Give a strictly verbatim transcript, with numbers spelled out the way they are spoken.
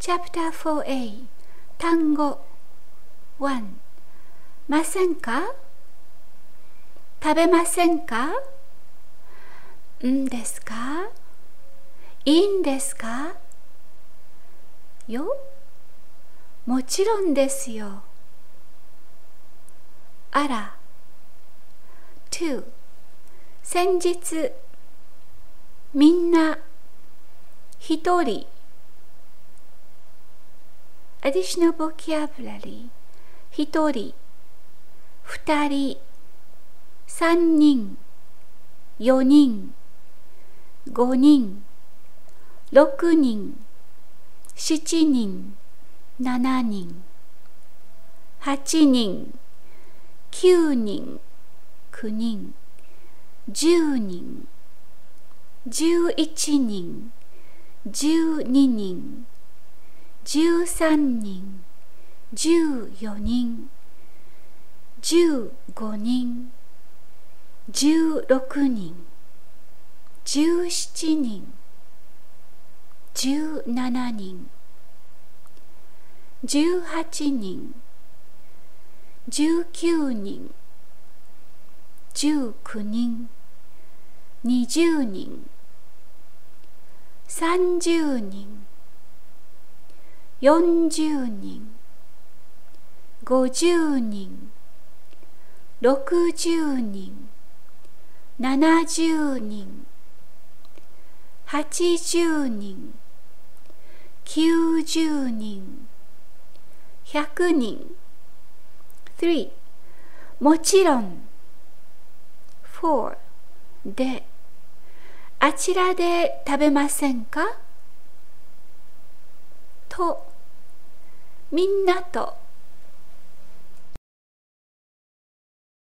チャプター フォーエー 単語いちませんか？食べませんか？んですか？いいんですか？よ、もちろんですよ。あら。に、先日、みんな、一人。additional vocabulary 一人、二人、三人、四人、五人、六人、七人、七人、八人、九人、九人、十人、十一人、十二人、十三人、十四人、十五人、十六人、十七人、十七人、十八人、十九人、十九人、二十人、三十人、四十人、五十人、六十人、七十人、八十人、九十人、百人。さん、もちろん。よん、で、あちらで食べませんか？と、みんなと。